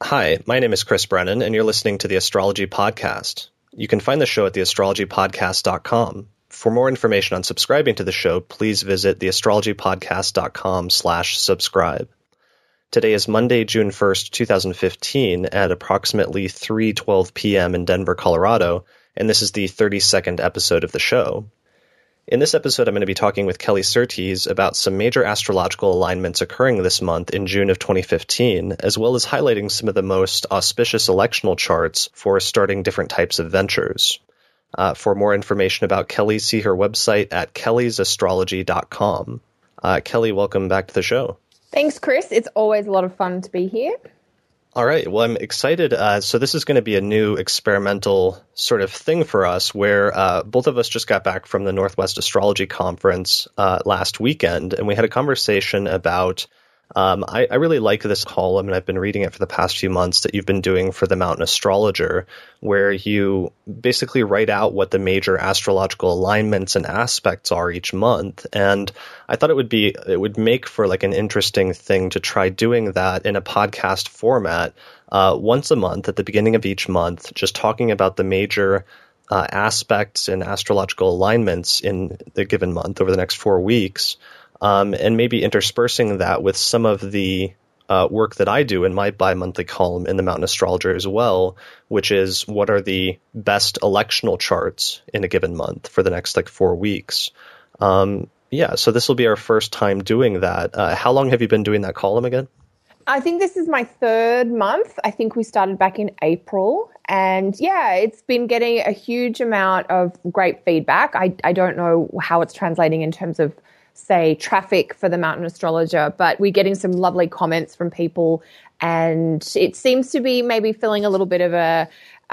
Hi, my name is Chris Brennan, and you're listening to the Astrology Podcast. You can find the show at theastrologypodcast.com. For more information on subscribing to the show, please visit theastrologypodcast.com/subscribe. Today is Monday, June 1st, 2015, at approximately 3:12 p.m. in Denver, Colorado, and this is the 32nd episode of the show. In this episode, I'm going to be talking with Kelly Surtees about some major astrological alignments occurring this month in June of 2015, as well as highlighting some of the most auspicious electional charts for starting different types of ventures. For more information about Kelly, see her website at kellysastrology.com. Kelly, welcome back to the show. Thanks, Chris. It's always a lot of fun to be here. All right. Well, I'm excited. So this is going to be a new experimental sort of thing for us where both of us just got back from the Northwest Astrology Conference last weekend, and we had a conversation about I really like this column, and I've been reading it for the past few months that you've been doing for the Mountain Astrologer, where you basically write out what the major astrological alignments and aspects are each month. And I thought it would make for like an interesting thing to try doing that in a podcast format once a month at the beginning of each month, just talking about the major aspects and astrological alignments in the given month over the next 4 weeks. And maybe interspersing that with some of the work that I do in my bi-monthly column in the Mountain Astrologer as well, which is what are the best electional charts in a given month for the next 4 weeks. So this will be our first time doing that. How long have you been doing that column again? I think this is my third month. I think we started back in April. And yeah, it's been getting a huge amount of great feedback. I don't know how it's translating in terms of, say, traffic for the Mountain Astrologer, but we're getting some lovely comments from people, and it seems to be maybe filling a little bit of a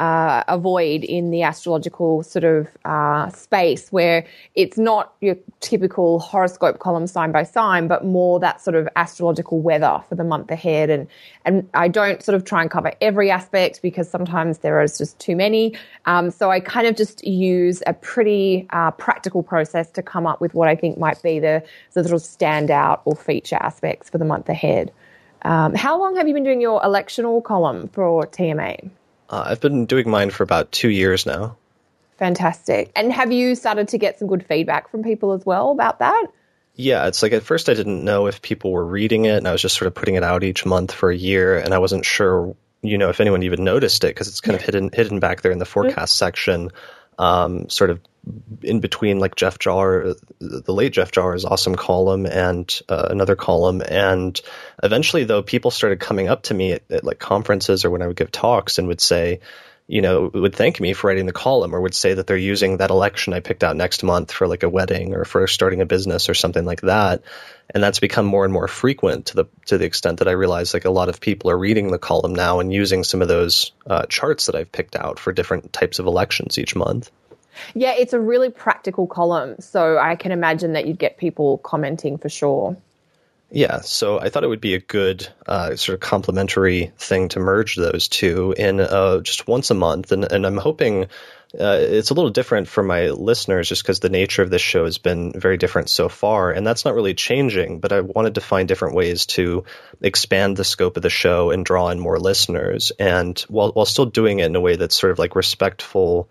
void in the astrological sort of space where it's not your typical horoscope column sign by sign, but more that sort of astrological weather for the month ahead. And I don't sort of try and cover every aspect because sometimes there is just too many. So I kind of just use a pretty practical process to come up with what I think might be the sort of standout or feature aspects for the month ahead. How long have you been doing your electional column for TMA? I've been doing mine for about 2 years now. Fantastic. And have you started to get some good feedback from people as well about that? Yeah, it's like at first I didn't know if people were reading it, and I was just sort of putting it out each month for a year, and I wasn't sure, if anyone even noticed it because it's kind of hidden back there in the forecast section, sort of in between like Jeff Jar, the late Jeff Jar's awesome column and another column. And eventually, though, people started coming up to me at like conferences or when I would give talks and would say, would thank me for writing the column, or would say that they're using that election I picked out next month for like a wedding or for starting a business or something like that. And that's become more and more frequent to the extent that I realize like a lot of people are reading the column now and using some of those charts that I've picked out for different types of elections each month. Yeah, it's a really practical column, so I can imagine that you'd get people commenting for sure. Yeah, so I thought it would be a good sort of complementary thing to merge those two in just once a month. And I'm hoping it's a little different for my listeners just because the nature of this show has been very different so far. And that's not really changing, but I wanted to find different ways to expand the scope of the show and draw in more listeners. And while still doing it in a way that's sort of like respectable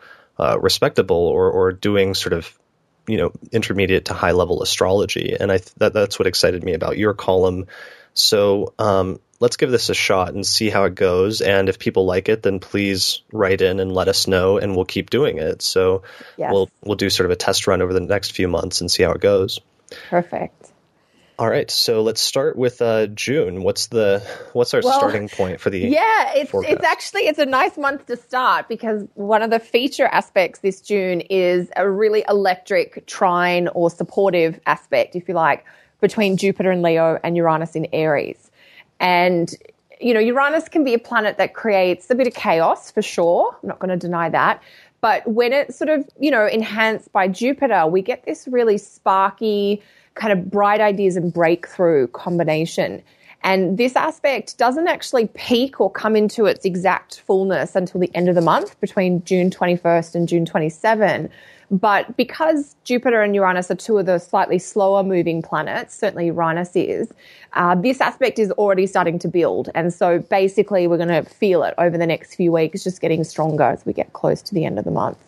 or doing sort of, intermediate to high level astrology. And that's what excited me about your column. So let's give this a shot and see how it goes. And if people like it, then please write in and let us know, and we'll keep doing it. So yes. We'll do sort of a test run over the next few months and see how it goes. Perfect. All right, so let's start with June. What's our starting point for the forecast? It's a nice month to start because one of the feature aspects this June is a really electric trine or supportive aspect, if you like, between Jupiter in Leo and Uranus in Aries. And Uranus can be a planet that creates a bit of chaos for sure. I'm not going to deny that. But when it's sort of, enhanced by Jupiter, we get this really sparky kind of bright ideas and breakthrough combination. And this aspect doesn't actually peak or come into its exact fullness until the end of the month between June 21st and June 27. But because Jupiter and Uranus are two of the slightly slower moving planets, certainly Uranus is, this aspect is already starting to build. And so basically we're going to feel it over the next few weeks, just getting stronger as we get close to the end of the month.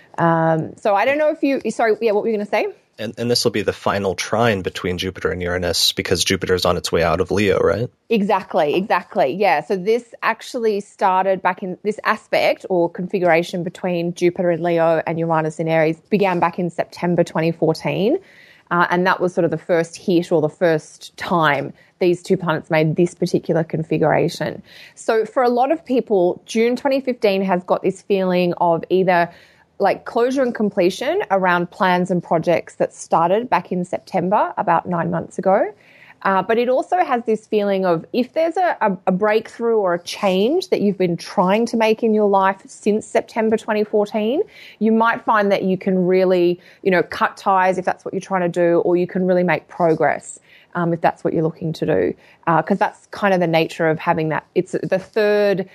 So I don't know if what were you going to say? And this will be the final trine between Jupiter and Uranus because Jupiter is on its way out of Leo, right? Exactly. Yeah. So this actually started back in this aspect or configuration between Jupiter in Leo and Uranus in Aries began back in September 2014. And that was sort of the first hit or the first time these two planets made this particular configuration. So for a lot of people, June 2015 has got this feeling of either like closure and completion around plans and projects that started back in September, about 9 months ago. But it also has this feeling of if there's a breakthrough or a change that you've been trying to make in your life since September 2014, you might find that you can really, cut ties if that's what you're trying to do, or you can really make progress if that's what you're looking to do. Because that's kind of the nature of having that. It's the third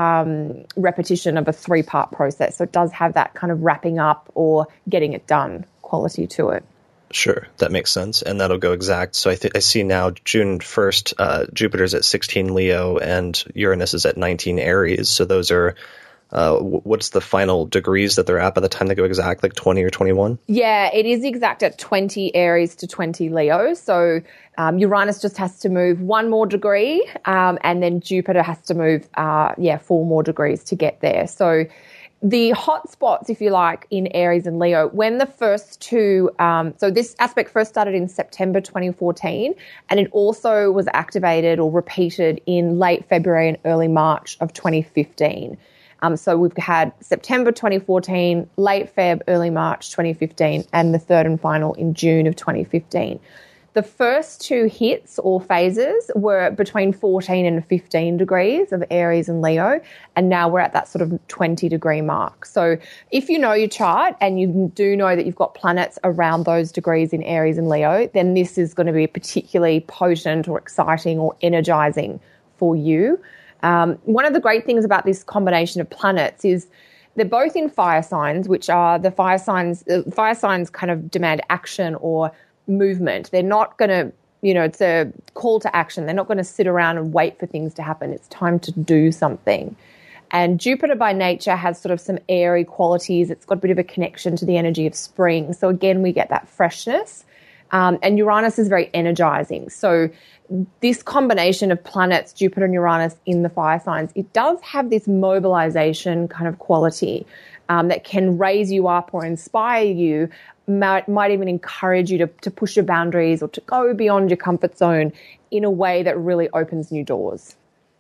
repetition of a 3-part process. So it does have that kind of wrapping up or getting it done quality to it. Sure, that makes sense. And that'll go exact. So I see now June 1st, Jupiter's at 16 Leo and Uranus is at 19 Aries. So those are, what's the final degrees that they're at by the time they go exact, like 20 or 21? Yeah, it is exact at 20 Aries to 20 Leo. So Uranus just has to move 1 more degree and then Jupiter has to move, 4 more degrees to get there. So the hot spots, if you like, in Aries and Leo, when the first two, so this aspect first started in September 2014, and it also was activated or repeated in late February and early March of 2015. So we've had September 2014, late Feb, early March 2015, and the third and final in June of 2015. The first 2 hits or phases were between 14 and 15 degrees of Aries and Leo, and now we're at that sort of 20 degree mark. So if you know your chart and you do know that you've got planets around those degrees in Aries and Leo, then this is going to be particularly potent or exciting or energizing for you. One of the great things about this combination of planets is they're both in fire signs, which are the fire signs. Fire signs kind of demand action or movement. They're not going to, it's a call to action. They're not going to sit around and wait for things to happen. It's time to do something. And Jupiter by nature has sort of some airy qualities. It's got a bit of a connection to the energy of spring. So again, we get that freshness. And Uranus is very energizing. So this combination of planets, Jupiter and Uranus in the fire signs, it does have this mobilization kind of quality that can raise you up or inspire you, might even encourage you to push your boundaries or to go beyond your comfort zone in a way that really opens new doors.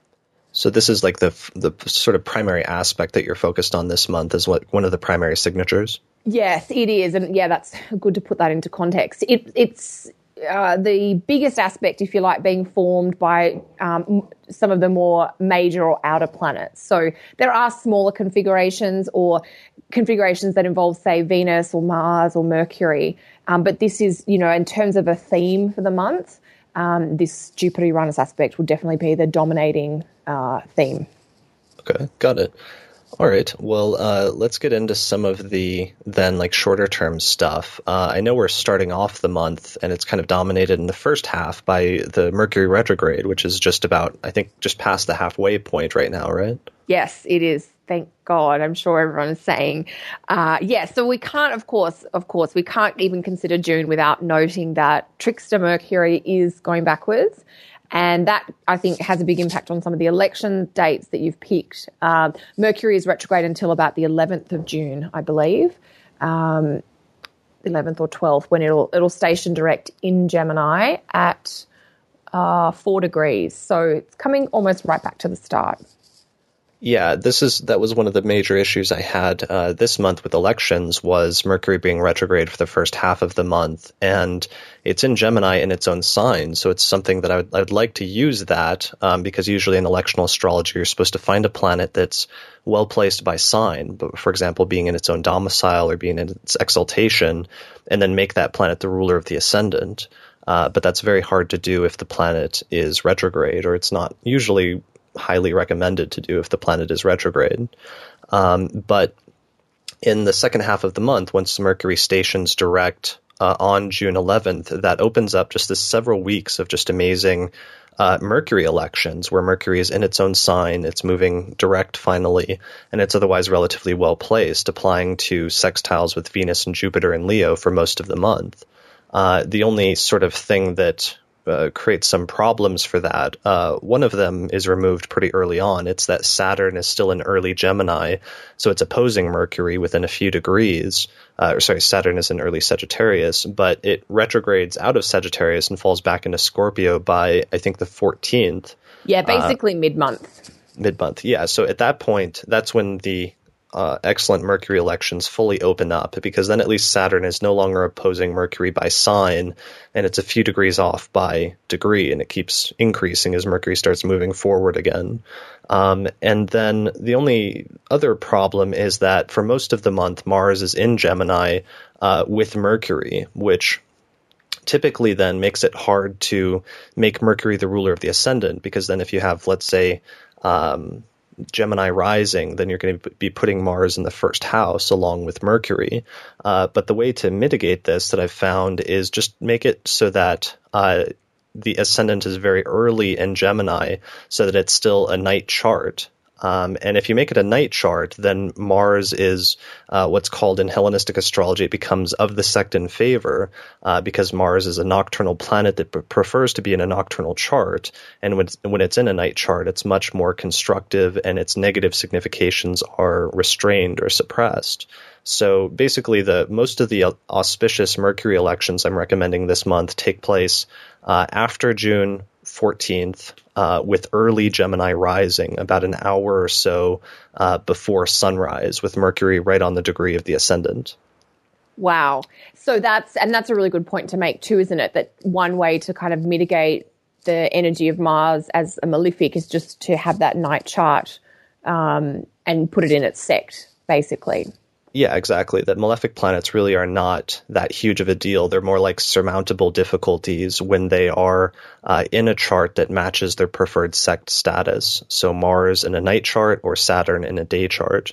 So this is like the sort of primary aspect that you're focused on this month is one of the primary signatures? Yes, it is. And yeah, that's good to put that into context. It's the biggest aspect, if you like, being formed by some of the more major or outer planets. So there are smaller configurations or configurations that involve, say, Venus or Mars or Mercury. But this is, in terms of a theme for the month, this Jupiter-Uranus aspect will definitely be the dominating theme. Okay, got it. All right. Well, let's get into some of the then like shorter term stuff. I know we're starting off the month and it's kind of dominated in the first half by the Mercury retrograde, which is just about, I think, just past the halfway point right now, right? Yes, it is. Thank God. I'm sure everyone is saying. So we can't, of course, we can't even consider June without noting that Trickster Mercury is going backwards. And that, I think, has a big impact on some of the election dates that you've picked. Mercury is retrograde until about the 11th of June, I believe, 11th or 12th, when it'll station direct in Gemini at 4 degrees. So it's coming almost right back to the start. Yeah, that was one of the major issues I had this month with elections was Mercury being retrograde for the first half of the month, and it's in Gemini in its own sign, so it's something that I would like to use that because usually in electional astrology you're supposed to find a planet that's well placed by sign, but for example being in its own domicile or being in its exaltation, and then make that planet the ruler of the ascendant. But that's very hard to do if the planet is retrograde, or it's not usually highly recommended to do if the planet is retrograde. But in the second half of the month, once Mercury stations direct on June 11th, that opens up just this several weeks of just amazing Mercury elections, where Mercury is in its own sign, it's moving direct finally, and it's otherwise relatively well placed, applying to sextiles with Venus and Jupiter and Leo for most of the month. The only sort of thing that creates some problems for that, one of them is removed pretty early on. It's that Saturn is still in early Gemini, so it's opposing Mercury within a few degrees. Saturn is in early Sagittarius, but it retrogrades out of Sagittarius and falls back into Scorpio by, I think, the 14th. Yeah, basically mid-month. Mid-month, yeah. So at that point, that's when the excellent Mercury elections fully open up, because then at least Saturn is no longer opposing Mercury by sign, and it's a few degrees off by degree, and it keeps increasing as Mercury starts moving forward again. And then the only other problem is that for most of the month, Mars is in Gemini with Mercury, which typically then makes it hard to make Mercury the ruler of the ascendant, because then if you have, let's say, Gemini rising, then you're going to be putting Mars in the first house along with Mercury. But the way to mitigate this that I've found is just make it so that the ascendant is very early in Gemini, so that it's still a night chart. And if you make it a night chart, then Mars is what's called in Hellenistic astrology, it becomes of the sect in favor, because Mars is a nocturnal planet that prefers to be in a nocturnal chart. And when it's in a night chart, it's much more constructive, and its negative significations are restrained or suppressed. So basically, most of the auspicious Mercury elections I'm recommending this month take place after June 14th, with early Gemini rising, about an hour or so before sunrise, with Mercury right on the degree of the ascendant. Wow. So that's a really good point to make too, isn't it? That one way to kind of mitigate the energy of Mars as a malefic is just to have that night chart and put it in its sect, basically. Yeah, exactly. That malefic planets really are not that huge of a deal. They're more like surmountable difficulties when they are in a chart that matches their preferred sect status. So Mars in a night chart or Saturn in a day chart.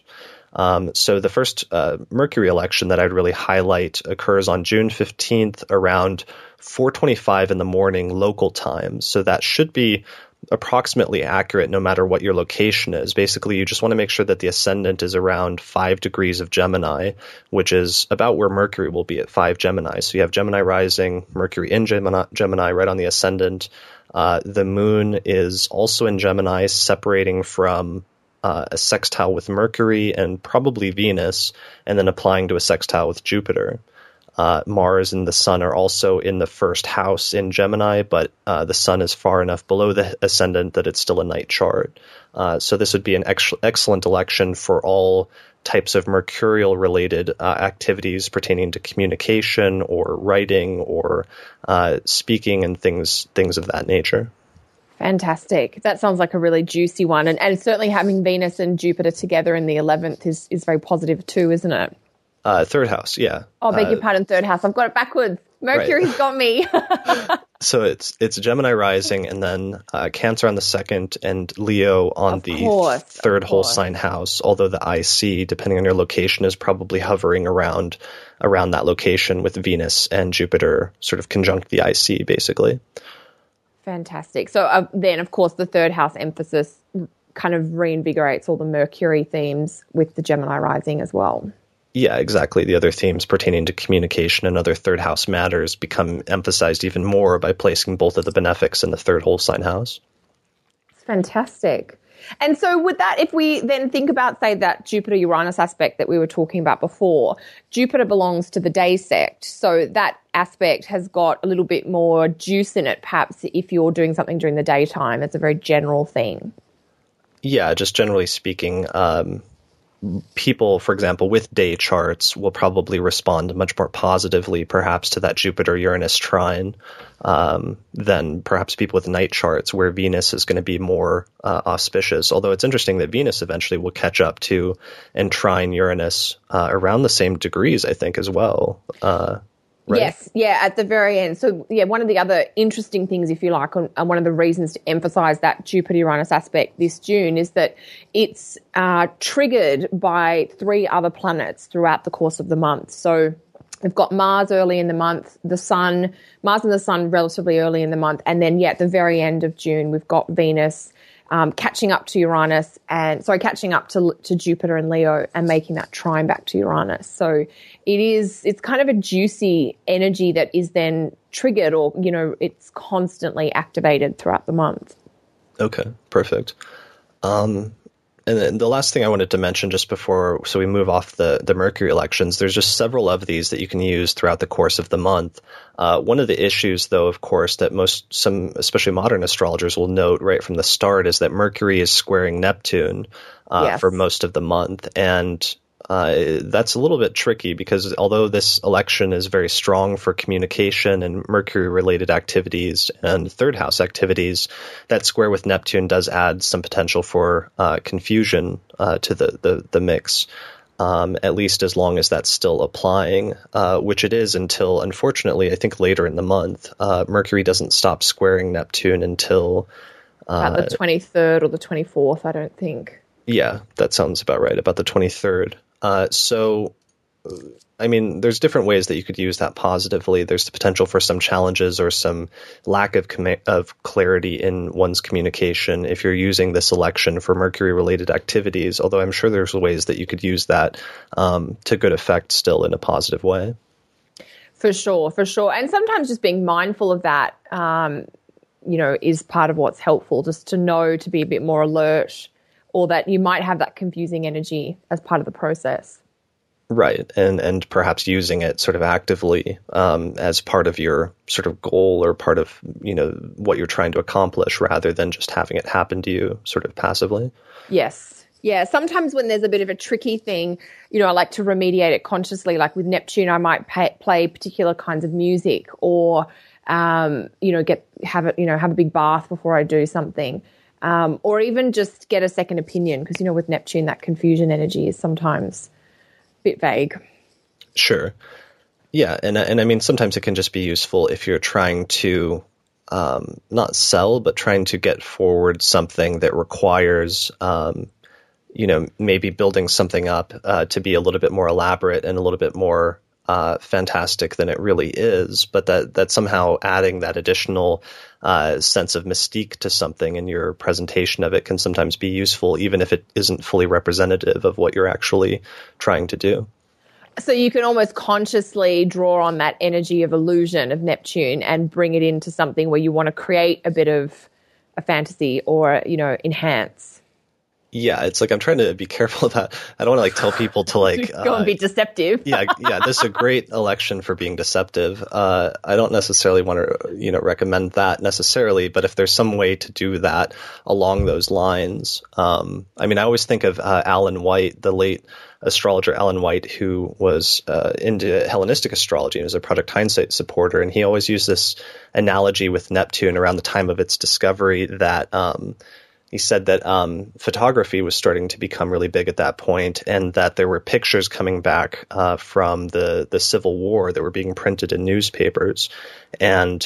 So the first Mercury election that I'd really highlight occurs on June 15th around 4:25 in the morning local time. So that should be approximately accurate no matter what your location is. Basically, you just want to make sure that the ascendant is around 5 degrees of Gemini, which is about where Mercury will be at 5 Gemini. So you have Gemini rising, Mercury in Gemini right on the ascendant. The moon is also in Gemini, separating from a sextile with Mercury and probably Venus, and then applying to a sextile with Jupiter. Mars and the Sun are also in the first house in Gemini, but the Sun is far enough below the ascendant that it's still a night chart. So this would be an excellent election for all types of mercurial-related activities pertaining to communication or writing or speaking and things of that nature. Fantastic. That sounds like a really juicy one. And certainly having Venus and Jupiter together in the 11th is very positive too, isn't it? Third house, yeah. Oh, beg your pardon, third house. I've got it backwards. Mercury's got me. So it's Gemini rising, and then Cancer on the second, and Leo on the third whole sign house. Although the IC, depending on your location, is probably hovering around that location, with Venus and Jupiter sort of conjunct the IC, basically. Fantastic. So then, of course, the third house emphasis kind of reinvigorates all the Mercury themes with the Gemini rising as well. Yeah, exactly. The other themes pertaining to communication and other third house matters become emphasized even more by placing both of the benefics in the third whole sign house. It's fantastic. And so with that, if we then think about, say, that Jupiter-Uranus aspect that we were talking about before, Jupiter belongs to the day sect. So that aspect has got a little bit more juice in it, perhaps, if you're doing something during the daytime. It's a very general thing. Yeah, just generally speaking, people, for example, with day charts will probably respond much more positively, perhaps, to that Jupiter-Uranus trine than perhaps people with night charts, where Venus is going to be more auspicious. Although it's interesting that Venus eventually will catch up to and trine Uranus around the same degrees, I think, as well. right? Yes, yeah, at the very end. So, yeah, one of the other interesting things, if you like, and one of the reasons to emphasize that Jupiter-Uranus aspect this June is that it's triggered by 3 other planets throughout the course of the month. So we've got Mars early in the month, Mars and the Sun relatively early in the month, and then, at the very end of June, we've got Venus catching up to Jupiter and Leo and making that trine back to Uranus. So it's kind of a juicy energy that is then triggered, or, it's constantly activated throughout the month. Okay, perfect. And then the last thing I wanted to mention just before, so we move off the Mercury elections, there's just several of these that you can use throughout the course of the month. One of the issues, though, of course, that some, especially modern astrologers, will note right from the start is that Mercury is squaring Neptune for most of the month. And that's a little bit tricky because although this election is very strong for communication and Mercury-related activities and third house activities, that square with Neptune does add some potential for confusion to the mix, at least as long as that's still applying, which it is until, unfortunately, I think later in the month. Mercury doesn't stop squaring Neptune until about the 23rd or the 24th, I don't think. Yeah, that sounds about right, about the 23rd. So, I mean, there's different ways that you could use that positively. There's the potential for some challenges or some lack of clarity in one's communication if you're using this election for Mercury-related activities, although I'm sure there's ways that you could use that to good effect still in a positive way. For sure. And sometimes just being mindful of that, is part of what's helpful, just to know to be a bit more alert, or that you might have that confusing energy as part of the process. Right, and perhaps using it sort of actively as part of your sort of goal or part of, what you're trying to accomplish rather than just having it happen to you sort of passively. Yes. Yeah, sometimes when there's a bit of a tricky thing, I like to remediate it consciously. Like with Neptune, I might play particular kinds of music or, have a big bath before I do something. Or even just get a second opinion because, with Neptune, that confusion energy is sometimes a bit vague. Sure. Yeah. And I mean, sometimes it can just be useful if you're trying to not sell, but trying to get forward something that requires, maybe building something up to be a little bit more elaborate and a little bit more fantastic than it really is, but that somehow adding that additional sense of mystique to something in your presentation of it can sometimes be useful, even if it isn't fully representative of what you're actually trying to do. So you can almost consciously draw on that energy of illusion of Neptune and bring it into something where you want to create a bit of a fantasy or, enhance. Yeah, it's like I'm trying to be careful about. I don't want to tell people to go and be deceptive. yeah. This is a great election for being deceptive. I don't necessarily want to recommend that necessarily, but if there's some way to do that along those lines, I always think of Alan White, the late astrologer Alan White, who was into Hellenistic astrology and was a Project Hindsight supporter, and he always used this analogy with Neptune around the time of its discovery that. He said that photography was starting to become really big at that point, and that there were pictures coming back from the Civil War that were being printed in newspapers. And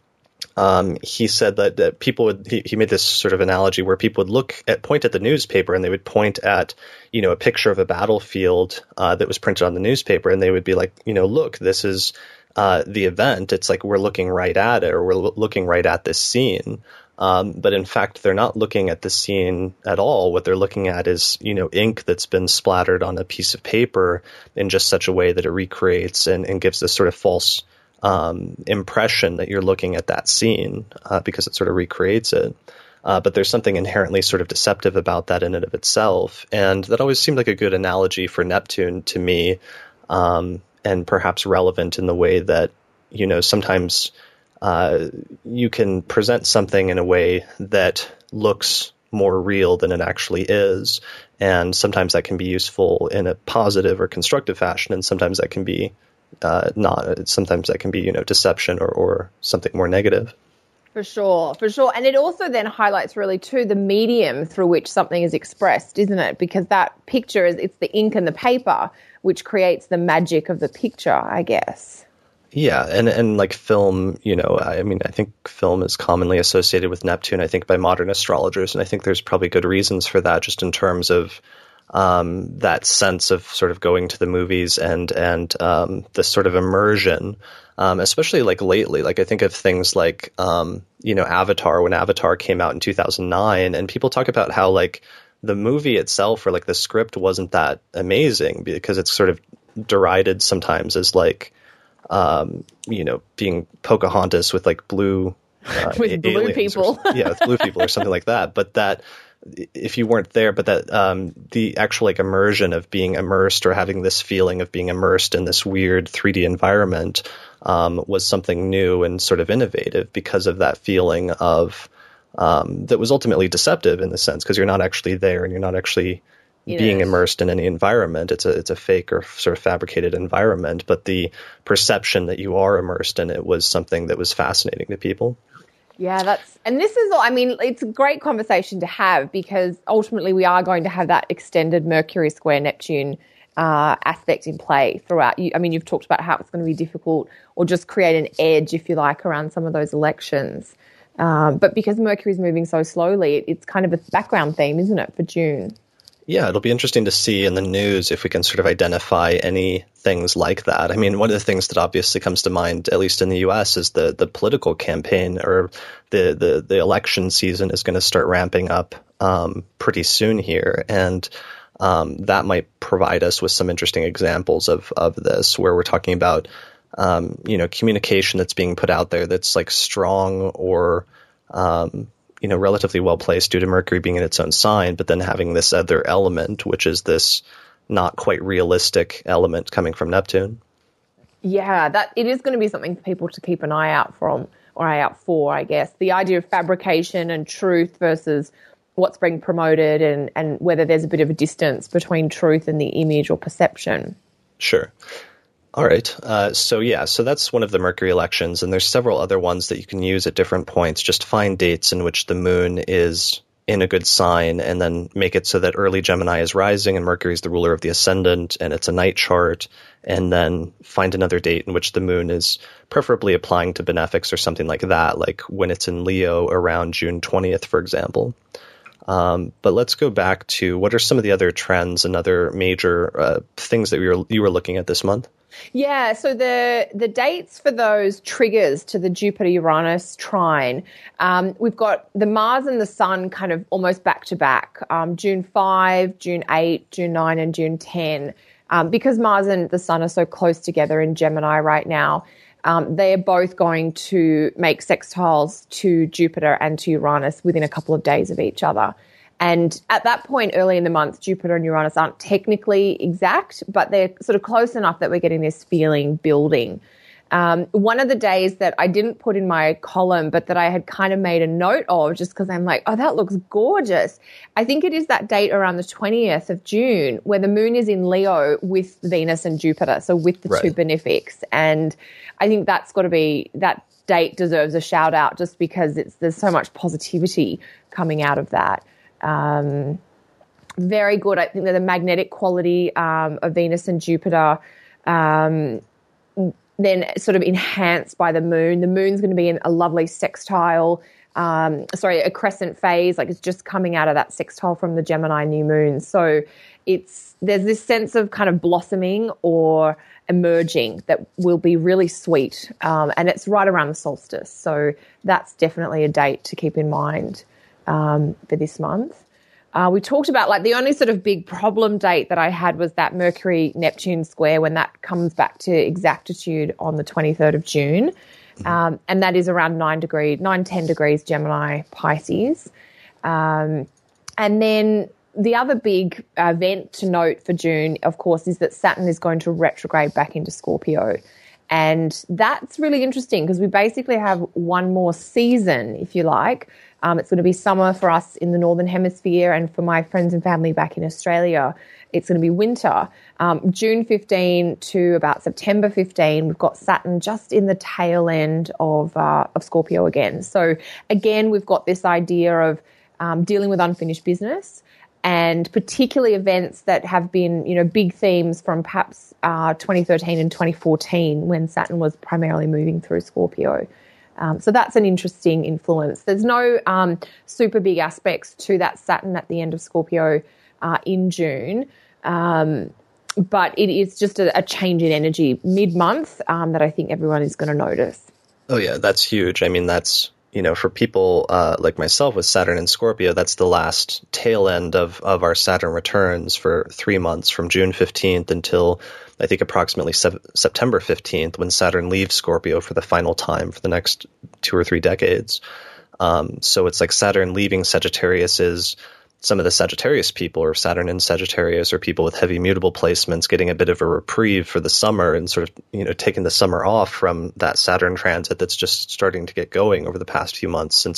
he said that people would, he made this sort of analogy where people would point at the newspaper and they would point at, a picture of a battlefield that was printed on the newspaper, and they would be like, look, this is the event. It's like we're looking right at it, or we're looking right at this scene. But in fact, they're not looking at the scene at all. What they're looking at is, ink that's been splattered on a piece of paper in just such a way that it recreates and gives this sort of false impression that you're looking at that scene because it sort of recreates it. But there's something inherently sort of deceptive about that in and of itself. And that always seemed like a good analogy for Neptune to me, and perhaps relevant in the way that, sometimes you can present something in a way that looks more real than it actually is. And sometimes that can be useful in a positive or constructive fashion. And sometimes that can be not. Sometimes that can be, deception or something more negative. For sure. And it also then highlights really too the medium through which something is expressed, isn't it? Because that picture it's the ink and the paper which creates the magic of the picture, I guess. Yeah, and like film, I mean, I think film is commonly associated with Neptune, I think by modern astrologers, and I think there's probably good reasons for that, just in terms of that sense of sort of going to the movies and this sort of immersion, especially like lately. Like I think of things like Avatar, when Avatar came out in 2009, and people talk about how like the movie itself or like the script wasn't that amazing because it's sort of derided sometimes as like being Pocahontas with like blue with blue people, with blue people or something like that. But that if you weren't there, but that the actual like immersion of being immersed or having this feeling of being immersed in this weird 3D environment was something new and sort of innovative because of that feeling of that was ultimately deceptive in the sense because you're not actually there and you're not actually being immersed in any environment. It's a fake or sort of fabricated environment, but the perception that you are immersed in it was something that was fascinating to people. Yeah, this is all, I mean, it's a great conversation to have because ultimately we are going to have that extended Mercury square Neptune aspect in play throughout. I mean, you've talked about how it's going to be difficult or just create an edge, if you like, around some of those elections. But because Mercury is moving so slowly, it's kind of a background theme, isn't it, for June? Yeah, it'll be interesting to see in the news if we can sort of identify any things like that. I mean, one of the things that obviously comes to mind, at least in the U.S., is the political campaign or the election season is going to start ramping up pretty soon here. And that might provide us with some interesting examples of this, where we're talking about, communication that's being put out there that's like strong or relatively well placed due to Mercury being in its own sign, but then having this other element, which is this not quite realistic element coming from Neptune. Yeah, that it is going to be something for people to keep an eye out for, I guess. The idea of fabrication and truth versus what's being promoted and whether there's a bit of a distance between truth and the image or perception. Sure. All right. So that's one of the Mercury elections, and there's several other ones that you can use at different points. Just find dates in which the moon is in a good sign and then make it so that early Gemini is rising and Mercury is the ruler of the ascendant and it's a night chart, and then find another date in which the moon is preferably applying to benefics or something like that, like when it's in Leo around June 20th, for example. But let's go back to what are some of the other trends and other major things that you were looking at this month? Yeah, so the dates for those triggers to the Jupiter-Uranus trine, we've got the Mars and the Sun kind of almost back to back, June 5, June 8, June 9, and June 10. Because Mars and the Sun are so close together in Gemini right now, they are both going to make sextiles to Jupiter and to Uranus within a couple of days of each other. And at that point, early in the month, Jupiter and Uranus aren't technically exact, but they're sort of close enough that we're getting this feeling building. One of the days that I didn't put in my column, but that I had kind of made a note of just because I'm like, oh, that looks gorgeous. I think it is that date around the 20th of June where the moon is in Leo with Venus and Jupiter, so with the two benefics. And I think that's got to be, that date deserves a shout out just because there's so much positivity coming out of that. Very good. I think that the magnetic quality of Venus and Jupiter then sort of enhanced by the moon. The moon's going to be in a lovely sextile, a crescent phase, like it's just coming out of that sextile from the Gemini new moon. So there's this sense of kind of blossoming or emerging that will be really sweet. And it's right around the solstice. So that's definitely a date to keep in mind for this month. We talked about like the only sort of big problem date that I had was that Mercury-Neptune square when that comes back to exactitude on the 23rd of June. And that is around 10 degrees Gemini Pisces. And then the other big event to note for June, of course, is that Saturn is going to retrograde back into Scorpio. And that's really interesting because we basically have one more season, if you like. It's going to be summer for us in the Northern Hemisphere, and for my friends and family back in Australia, it's going to be winter. June 15 to about September 15, we've got Saturn just in the tail end of Scorpio again. So again, we've got this idea of dealing with unfinished business and particularly events that have been, big themes from perhaps 2013 and 2014 when Saturn was primarily moving through Scorpio. So that's an interesting influence. There's no super big aspects to that Saturn at the end of Scorpio in June, but it is just a change in energy mid-month that I think everyone is going to notice. Oh, yeah, that's huge. I mean, that's, for people like myself with Saturn and Scorpio, that's the last tail end of our Saturn returns for 3 months from June 15th until I think approximately September 15th when Saturn leaves Scorpio for the final time for the next 2 or 3 decades. So it's like Saturn leaving Sagittarius is some of the Sagittarius people, or Saturn in Sagittarius, or people with heavy mutable placements getting a bit of a reprieve for the summer and sort of, taking the summer off from that Saturn transit that's just starting to get going over the past few months since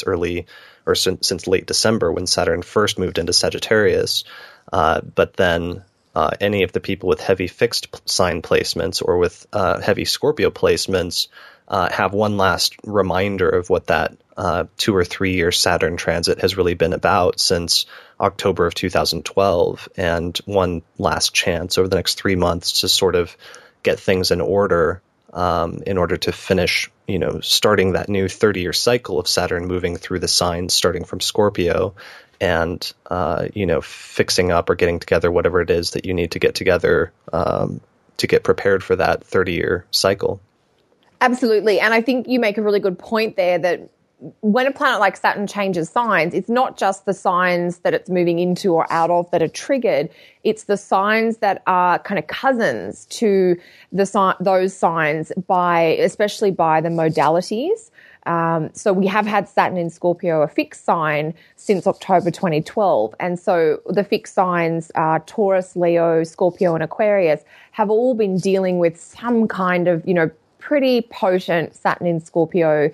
late December when Saturn first moved into Sagittarius. But then any of the people with heavy fixed sign placements or with heavy Scorpio placements have one last reminder of what that 2 or 3 year Saturn transit has really been about since October of 2012, and one last chance over the next 3 months to sort of get things in order to finish, starting that new 30-year cycle of Saturn moving through the signs starting from Scorpio and, fixing up or getting together whatever it is that you need to get together to get prepared for that 30-year cycle. Absolutely. And I think you make a really good point there that when a planet like Saturn changes signs, it's not just the signs that it's moving into or out of that are triggered. It's the signs that are kind of cousins to those signs especially by the modalities. So we have had Saturn in Scorpio, a fixed sign, since October 2012. And so the fixed signs, Taurus, Leo, Scorpio, and Aquarius, have all been dealing with some kind of, pretty potent Saturn in Scorpio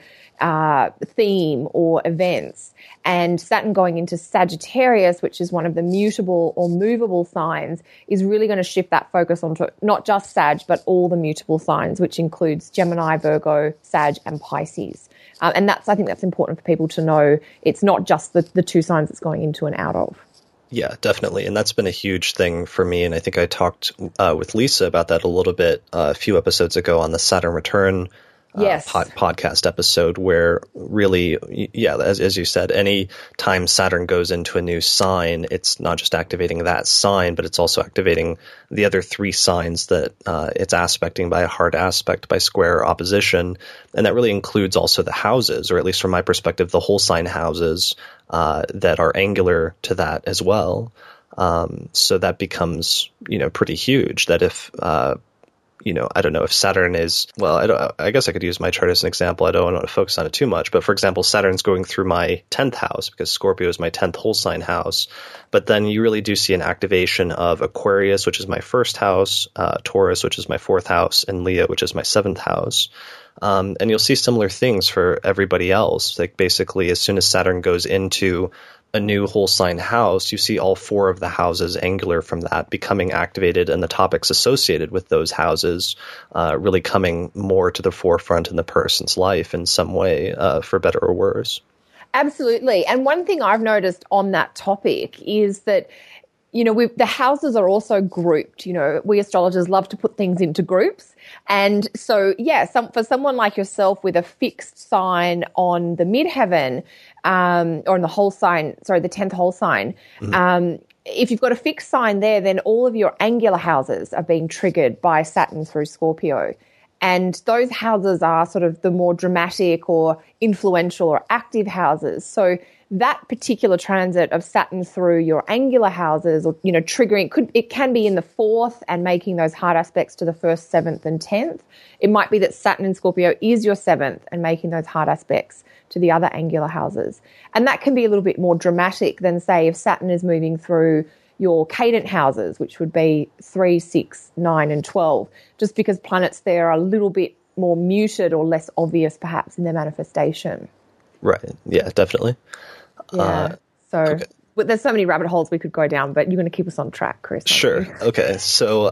theme or events. And Saturn going into Sagittarius, which is one of the mutable or movable signs, is really going to shift that focus onto not just Sag, but all the mutable signs, which includes Gemini, Virgo, Sag, and Pisces. And I think that's important for people to know. It's not just the 2 signs it's going into and out of. Yeah, definitely. And that's been a huge thing for me. And I think I talked with Lisa about that a little bit a few episodes ago on the Saturn Return podcast episode, where really, as you said, any time Saturn goes into a new sign, it's not just activating that sign, but it's also activating the other 3 signs that it's aspecting by a hard aspect, by square opposition. And that really includes also the houses, or at least from my perspective, the whole sign houses that are angular to that as well. So that becomes, pretty huge, that if I don't know if Saturn is, I guess I could use my chart as an example. I don't want to focus on it too much. But for example, Saturn's going through my 10th house because Scorpio is my 10th whole sign house. But then you really do see an activation of Aquarius, which is my 1st house, Taurus, which is my 4th house, and Leo, which is my 7th house. And you'll see similar things for everybody else. Like basically, as soon as Saturn goes into a new whole sign house, you see all 4 of the houses angular from that becoming activated, and the topics associated with those houses really coming more to the forefront in the person's life in some way, for better or worse. Absolutely. And one thing I've noticed on that topic is that the houses are also grouped. We astrologers love to put things into groups. And so, for someone like yourself with a fixed sign on the midheaven, or in the whole sign, the 10th whole sign, if you've got a fixed sign there, then all of your angular houses are being triggered by Saturn through Scorpio. And those houses are sort of the more dramatic or influential or active houses. So that particular transit of Saturn through your angular houses, or triggering, it can be in the 4th and making those hard aspects to the 1st, 7th, and 10th. It might be that Saturn in Scorpio is your 7th and making those hard aspects to the other angular houses. And that can be a little bit more dramatic than, say, if Saturn is moving through your cadent houses, which would be 3, 6, 9, and 12, just because planets there are a little bit more muted or less obvious perhaps in their manifestation. Right. Yeah, definitely. Yeah. Okay. But there's so many rabbit holes we could go down, but you're going to keep us on track, Chris. Sure. Okay. So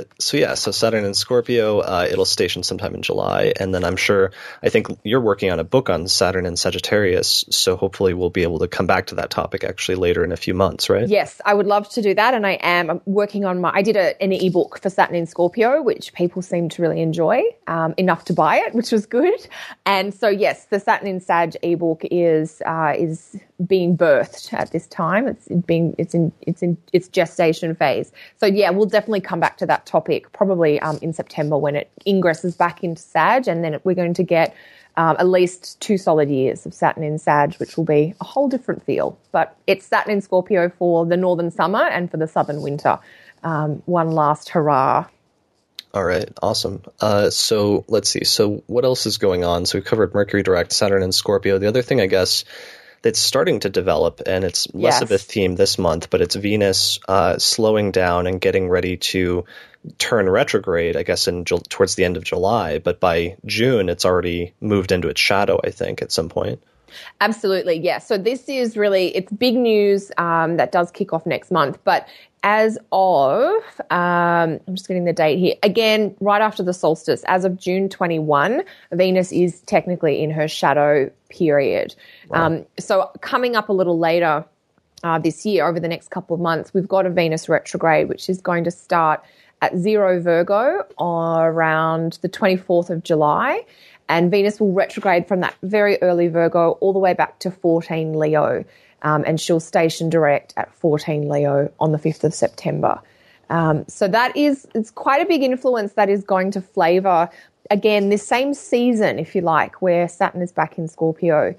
Saturn in Scorpio, it'll station sometime in July. And then I think you're working on a book on Saturn in Sagittarius. So hopefully we'll be able to come back to that topic actually later in a few months, right? Yes, I would love to do that. And I'm working on I did an ebook for Saturn in Scorpio, which people seem to really enjoy, enough to buy it, which was good. And so, yes, the Saturn in Sag ebook is being birthed at this time. It's in its gestation phase. So yeah, we'll definitely come back to that topic probably in September when it ingresses back into Sag, and then we're going to get at least 2 solid years of Saturn in Sag, which will be a whole different feel. But it's Saturn in Scorpio for the northern summer and for the southern winter. One last hurrah. All right, awesome. So let's see. So what else is going on? So we covered Mercury direct, Saturn in Scorpio. The other thing, I guess, that's starting to develop, and it's less of a theme this month, but it's Venus slowing down and getting ready to turn retrograde, I guess, towards the end of July. But by June, it's already moved into its shadow, I think, at some point. Absolutely, yeah. So this is it's big news that does kick off next month. But as of, I'm just getting the date here, again, right after the solstice, as of June 21, Venus is technically in her shadow period. Wow. So coming up a little later this year, over the next couple of months, we've got a Venus retrograde, which is going to start at 0 Virgo around the 24th of July. And Venus will retrograde from that very early Virgo all the way back to 14 Leo. And she'll station direct at 14 Leo on the 5th of September. So it's quite a big influence that is going to flavor, again, this same season, if you like, where Saturn is back in Scorpio,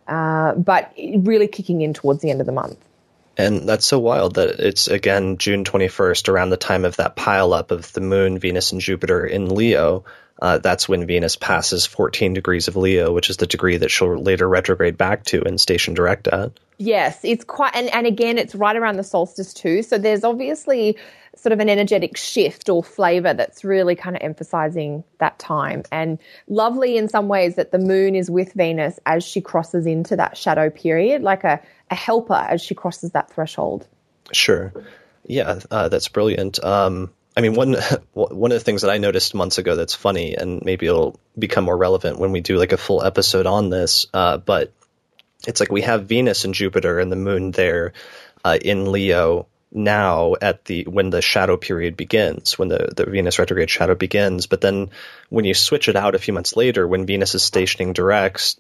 but really kicking in towards the end of the month. And that's so wild that it's, again, June 21st, around the time of that pileup of the Moon, Venus, and Jupiter in Leo. That's when Venus passes 14 degrees of Leo, which is the degree that she'll later retrograde back to and station direct at. Yes, it's quite, and again, it's right around the solstice too. So there's obviously sort of an energetic shift or flavor that's really kind of emphasizing that time. And lovely in some ways that the moon is with Venus as she crosses into that shadow period, like a helper as she crosses that threshold. Sure. Yeah, that's brilliant. I mean, one of the things that I noticed months ago that's funny, and maybe it'll become more relevant when we do like a full episode on this, but it's like we have Venus and Jupiter and the moon there in Leo now when the shadow period begins, when the Venus retrograde shadow begins. But then when you switch it out a few months later, when Venus is stationing direct,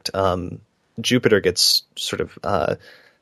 Jupiter gets sort of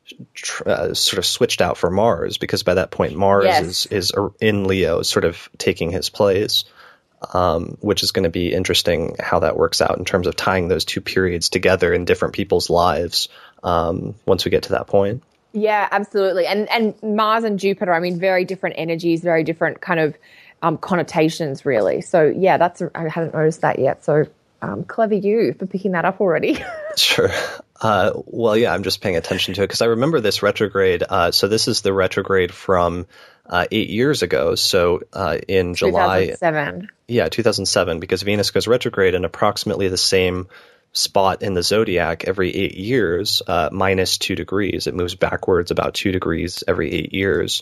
switched out for Mars, because by that point Mars is in Leo, sort of taking his place, which is going to be interesting how that works out in terms of tying those two periods together in different people's lives once we get to that point. Yeah, absolutely. And Mars and Jupiter, I mean, very different energies, very different kind of connotations, really. So yeah, I hadn't noticed that yet. So clever you for picking that up already. Sure. Well, yeah, I'm just paying attention to it because I remember this retrograde. So this is the retrograde from 8 years ago. So in July. 2007. Yeah, 2007, because Venus goes retrograde in approximately the same spot in the zodiac every 8 years, minus 2 degrees. It moves backwards about 2 degrees every 8 years.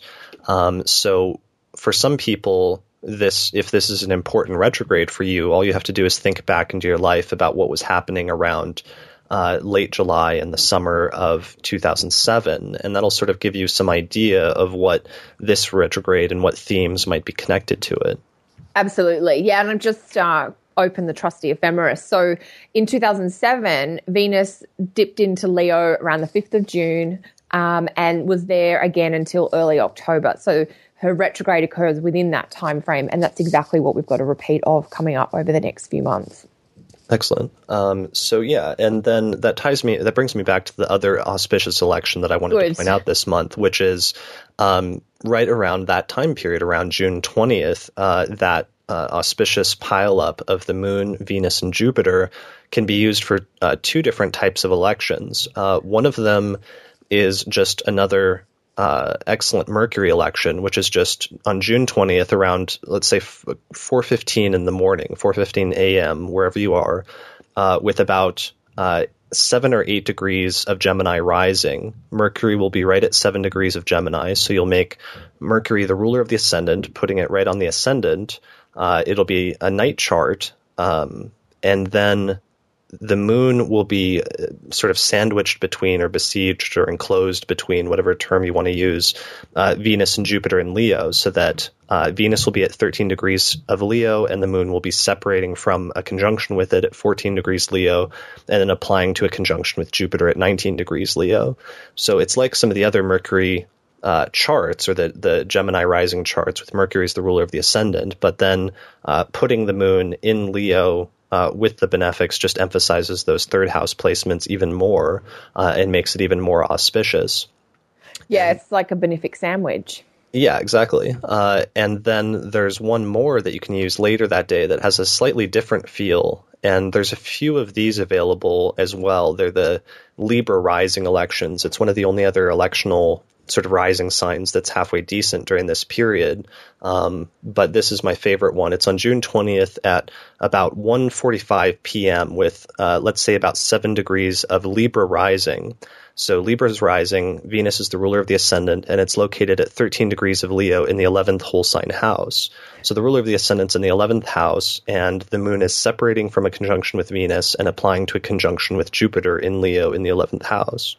So for some people, if this is an important retrograde for you, all you have to do is think back into your life about what was happening around late July and the summer of 2007, and that'll sort of give you some idea of what this retrograde and what themes might be connected to it. Absolutely. Yeah, and I've just opened the trusty ephemeris. So in 2007, Venus dipped into Leo around the 5th of June and was there again until early October. So her retrograde occurs within that time frame, and that's exactly what we've got a repeat of coming up over the next few months. Excellent. So yeah, and then that brings me back to the other auspicious election that I wanted to point out this month, which is right around that time period, around June 20th, that auspicious pileup of the Moon, Venus, and Jupiter can be used for two different types of elections. One of them is just another excellent Mercury election, which is just on June 20th around, let's say, 4:15 in the morning, 4:15 a.m., wherever you are, with about 7 or 8 degrees of Gemini rising, Mercury will be right at 7 degrees of Gemini. So you'll make Mercury the ruler of the ascendant, putting it right on the ascendant. It'll be a night chart. And then the moon will be sort of sandwiched between, or besieged or enclosed between, whatever term you want to use, Venus and Jupiter in Leo, so that Venus will be at 13 degrees of Leo and the moon will be separating from a conjunction with it at 14 degrees Leo and then applying to a conjunction with Jupiter at 19 degrees Leo. So it's like some of the other Mercury charts, or the Gemini rising charts, with Mercury as the ruler of the ascendant, but then putting the moon in Leo with the benefics just emphasizes those third house placements even more and makes it even more auspicious. Yeah, it's like a benefic sandwich. Yeah, exactly. And then there's one more that you can use later that day that has a slightly different feel. And there's a few of these available as well. They're the Libra rising elections. It's one of the only other electional sort of rising signs that's halfway decent during this period. But this is my favorite one. It's on June 20th at about 1:45 p.m. with, let's say, about 7 degrees of Libra rising. So Libra's rising, Venus is the ruler of the ascendant, and it's located at 13 degrees of Leo in the 11th whole sign house. So the ruler of the ascendant's in the 11th house, and the moon is separating from a conjunction with Venus and applying to a conjunction with Jupiter in Leo in the 11th house.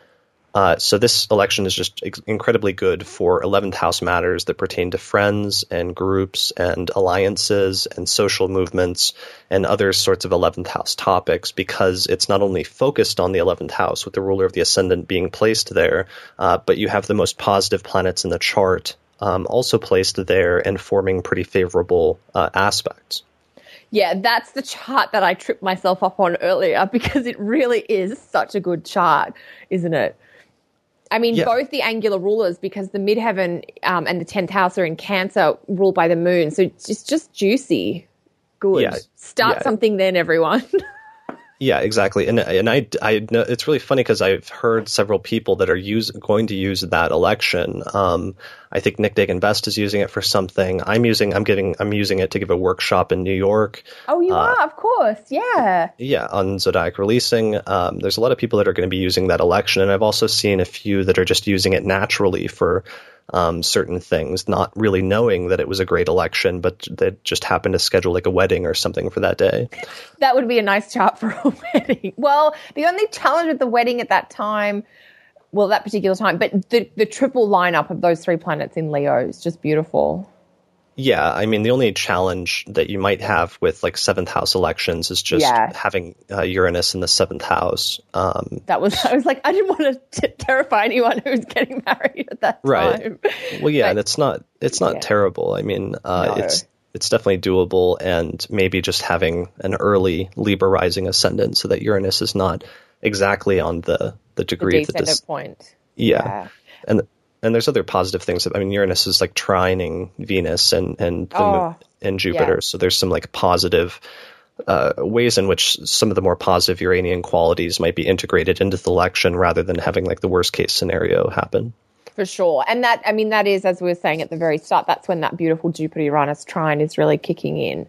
So this election is just incredibly good for 11th house matters that pertain to friends and groups and alliances and social movements and other sorts of 11th house topics, because it's not only focused on the 11th house with the ruler of the ascendant being placed there, but you have the most positive planets in the chart also placed there and forming pretty favorable aspects. Yeah, that's the chart that I tripped myself up on earlier, because it really is such a good chart, isn't it? I mean, both the angular rulers, because the midheaven and the 10th house are in Cancer, ruled by the moon. So it's just juicy. Good. Yeah. Start something then, everyone. Yeah, exactly. And I know it's really funny because I've heard several people that are going to use that election. I think Nick Dagan Best is using it for something. I'm using it to give a workshop in New York. Oh, you are, of course. Yeah. Yeah, on Zodiac Releasing. There's a lot of people that are going to be using that election, and I've also seen a few that are just using it naturally for certain things, not really knowing that it was a great election, but that just happened to schedule like a wedding or something for that day. That would be a nice chart for a wedding. Well, the only challenge with the wedding at that time, well, that particular time, but the triple lineup of those 3 planets in Leo is just beautiful. Yeah, I mean, the only challenge that you might have with like 7th house elections is just having Uranus in the 7th house. I was like, I didn't want to terrify anyone who was getting married at that time. Right. Well, yeah, but, and it's not terrible. I mean, it's definitely doable, and maybe just having an early Libra rising ascendant so that Uranus is not exactly on the degree that this point. Yeah. And there's other positive things. I mean, Uranus is like trining Venus and Jupiter. Yeah. So there's some like positive ways in which some of the more positive Uranian qualities might be integrated into the election rather than having like the worst case scenario happen. For sure. And that is, as we were saying at the very start, that's when that beautiful Jupiter-Uranus trine is really kicking in.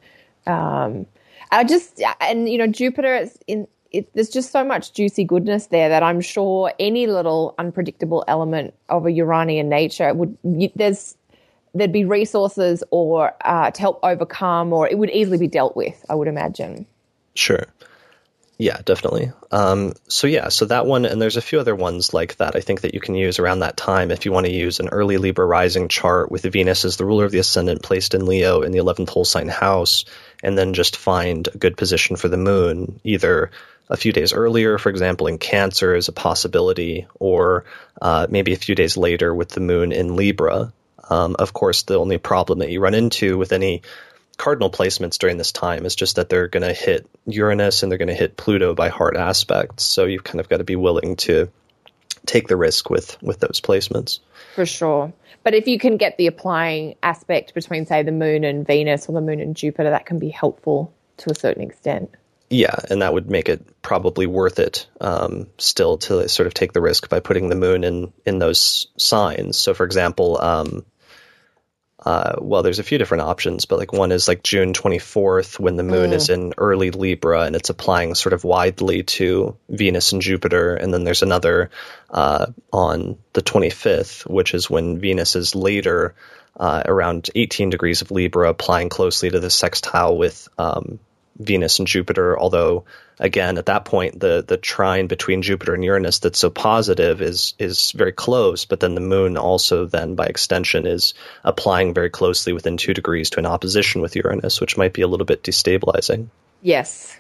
Jupiter is there's just so much juicy goodness there that I'm sure any little unpredictable element of a Uranian nature there'd be resources or to help overcome, or it would easily be dealt with, I would imagine. Sure. Yeah, definitely. So that one, and there's a few other ones like that I think that you can use around that time if you want to use an early Libra rising chart with Venus as the ruler of the ascendant placed in Leo in the 11th whole sign house, and then just find a good position for the moon, either a few days earlier, for example, in Cancer is a possibility, or maybe a few days later with the moon in Libra. Of course, the only problem that you run into with any cardinal placements during this time is just that they're going to hit Uranus and they're going to hit Pluto by hard aspects. So you've kind of got to be willing to take the risk with those placements. For sure. But if you can get the applying aspect between, say, the moon and Venus or the moon and Jupiter, that can be helpful to a certain extent. Yeah, and that would make it probably worth it still to sort of take the risk by putting the moon in those signs. So, for example, well, there's a few different options, but like one is like June 24th when the moon is in early Libra and it's applying sort of widely to Venus and Jupiter. And then there's another on the 25th, which is when Venus is later around 18 degrees of Libra, applying closely to the sextile with Venus and Jupiter, although again, at that point, the trine between Jupiter and Uranus that's so positive is very close, but then the moon also then by extension is applying very closely within 2 degrees to an opposition with Uranus, which might be a little bit destabilizing. Yes.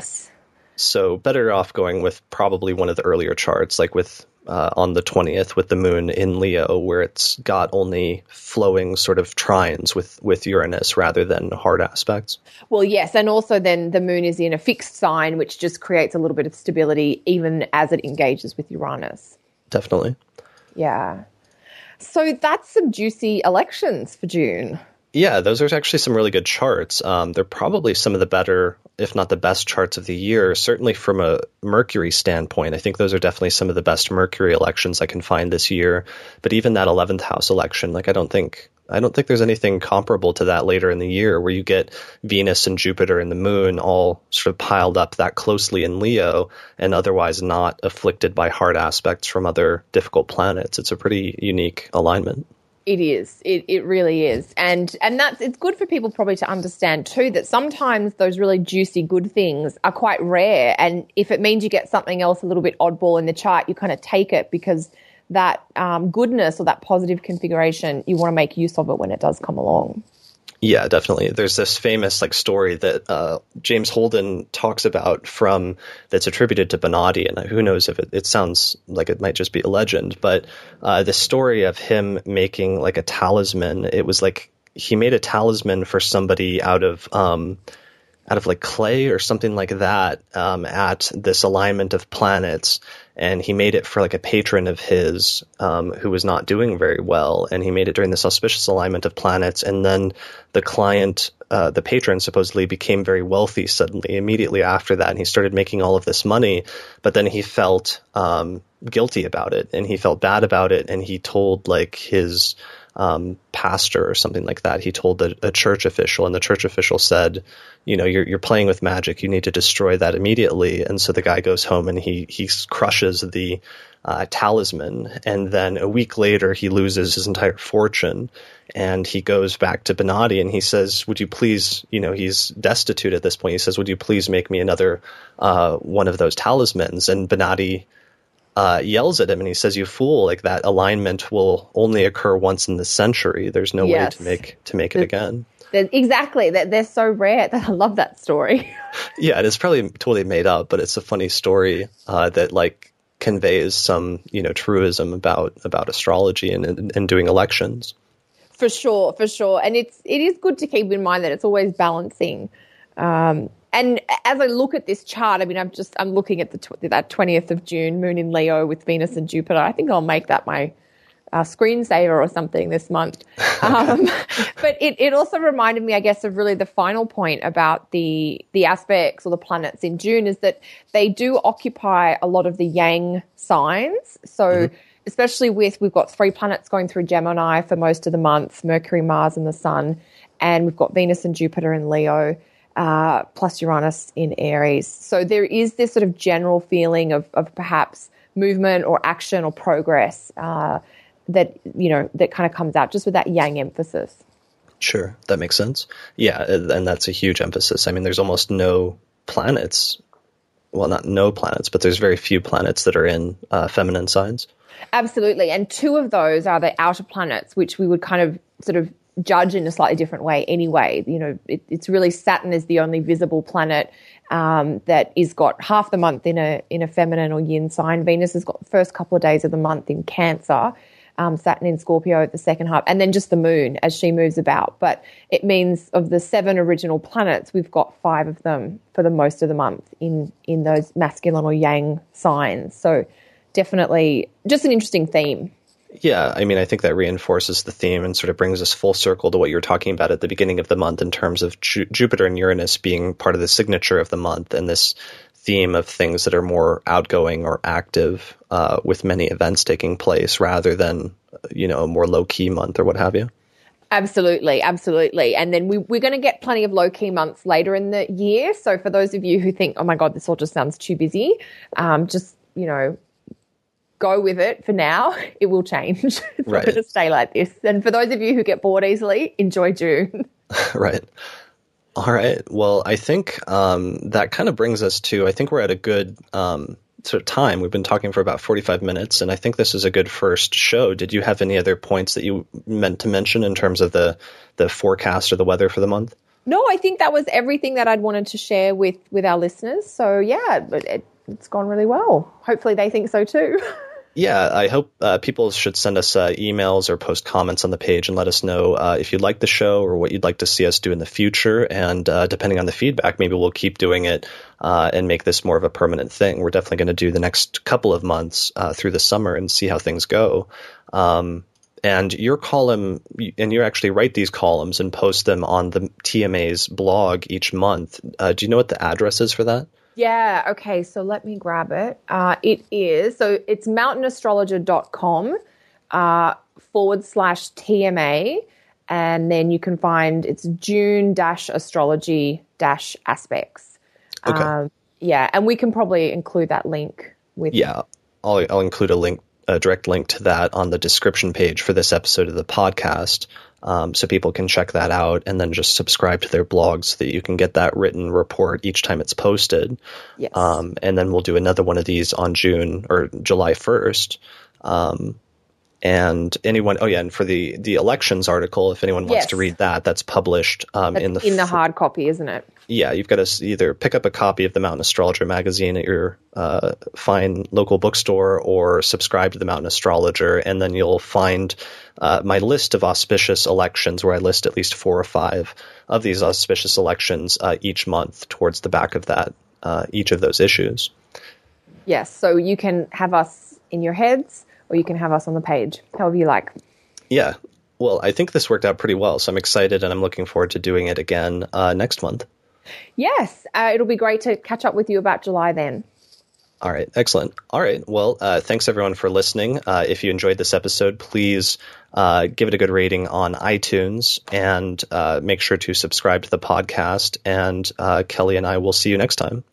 So better off going with probably one of the earlier charts, like with on the 20th with the moon in Leo, where it's got only flowing sort of trines with Uranus rather than hard aspects. Well, yes. And also then the moon is in a fixed sign, which just creates a little bit of stability even as it engages with Uranus. Definitely. Yeah. So that's some juicy elections for June. Yeah, those are actually some really good charts. They're probably some of the better, if not the best charts of the year, certainly from a Mercury standpoint. I think those are definitely some of the best Mercury elections I can find this year. But even that 11th house election, like I don't think there's anything comparable to that later in the year where you get Venus and Jupiter and the moon all sort of piled up that closely in Leo and otherwise not afflicted by hard aspects from other difficult planets. It's a pretty unique alignment. It is. It really is. And it's good for people probably to understand too that sometimes those really juicy good things are quite rare. And if it means you get something else a little bit oddball in the chart, you kind of take it because that goodness or that positive configuration, you want to make use of it when it does come along. Yeah, definitely. There's this famous story that James Holden talks about that's attributed to Bonatti, and who knows if it sounds like it might just be a legend, but the story of him making like a talisman. It was like he made a talisman for somebody out of like clay or something like that at this alignment of planets. And he made it for like a patron of his who was not doing very well. And he made it during this auspicious alignment of planets. And then the client, the patron supposedly became very wealthy suddenly immediately after that. And he started making all of this money. But then he felt guilty about it and he felt bad about it. And he told like his pastor or something like that. He told a church official, and the church official said, you know, you're playing with magic. You need to destroy that immediately. And so the guy goes home and he crushes the talisman. And then a week later, he loses his entire fortune. And he goes back to Bonatti and he says, would you please, you know, he's destitute at this point. He says, would you please make me another one of those talismans? And Bonatti yells at him and he says, you fool, like that alignment will only occur once in the century. There's no way to make it again. Exactly. They're so rare. I love that story. Yeah, and it's probably totally made up, but it's a funny story that like conveys some, you know, truism about astrology and doing elections. For sure. And it is good to keep in mind that it's always balancing. And as I look at this chart, I mean, I'm looking at that 20th of June, moon in Leo with Venus and Jupiter. I think I'll make that my screensaver or something this month. But it also reminded me, I guess, of really the final point about the aspects or the planets in June is that they do occupy a lot of the yang signs. So especially we've got 3 planets going through Gemini for most of the month, Mercury, Mars, and the Sun. And we've got Venus and Jupiter in Leo. Plus Uranus in Aries. So there is this sort of general feeling of perhaps movement or action or progress that, you know, that kind of comes out just with that yang emphasis. Sure, that makes sense. Yeah, and that's a huge emphasis. I mean, there's almost no planets. Well, not no planets, but there's very few planets that are in feminine signs. Absolutely. And 2 of those are the outer planets, which we would kind of sort of judge in a slightly different way anyway. You know, it's really Saturn is the only visible planet that is got half the month in a feminine or yin sign. Venus has got the first couple of days of the month in Cancer, Saturn in Scorpio the second half, and then just the moon as she moves about. But it means of the 7 original planets, we've got 5 of them for the most of the month in those masculine or yang signs. So definitely just an interesting theme. Yeah, I mean, I think that reinforces the theme and sort of brings us full circle to what you were talking about at the beginning of the month in terms of Jupiter and Uranus being part of the signature of the month and this theme of things that are more outgoing or active with many events taking place rather than, you know, a more low-key month or what have you. Absolutely, absolutely. And then we're going to get plenty of low-key months later in the year. So for those of you who think, oh my God, this all just sounds too busy, just, go with it for now. It will change. It's not going to stay like this. And for those of you who get bored easily, enjoy June. Right. All right. Well, I think that kind of brings us to, I think we're at a good sort of time. We've been talking for about 45 minutes, and I think this is a good first show. Did you have any other points that you meant to mention in terms of the forecast or the weather for the month? No, I think that was everything that I'd wanted to share with our listeners. So, yeah, it's gone really well. Hopefully they think so too. Yeah, I hope people should send us emails or post comments on the page and let us know if you'd like the show or what you'd like to see us do in the future. And depending on the feedback, maybe we'll keep doing it and make this more of a permanent thing. We're definitely going to do the next couple of months through the summer and see how things go. And your column, and you actually write these columns and post them on the TMA's blog each month. Do you know what the address is for that? Yeah, okay, so let me grab it. It's mountainastrologer.com /TMA, and then you can find it's June-astrology-aspects. Okay. And we can probably include that link with. Yeah, I'll include a direct link to that on the description page for this episode of the podcast. So people can check that out and then just subscribe to their blog so that you can get that written report each time it's posted. Yes. And then we'll do another one of these on June or July 1st. And for the elections article, if anyone wants to read that, that's published in the hard copy, isn't it? Yeah, you've got to either pick up a copy of the Mountain Astrologer magazine at your fine local bookstore or subscribe to the Mountain Astrologer, and then you'll find my list of auspicious elections where I list at least 4 or 5 of these auspicious elections each month towards the back of that, each of those issues. Yes, so you can have us in your heads or you can have us on the page, however you like. Yeah, well, I think this worked out pretty well, so I'm excited and I'm looking forward to doing it again next month. Yes, it'll be great to catch up with you about July then. All right, excellent. All right, well, thanks everyone for listening. If you enjoyed this episode, please give it a good rating on iTunes and make sure to subscribe to the podcast. And Kelly and I will see you next time.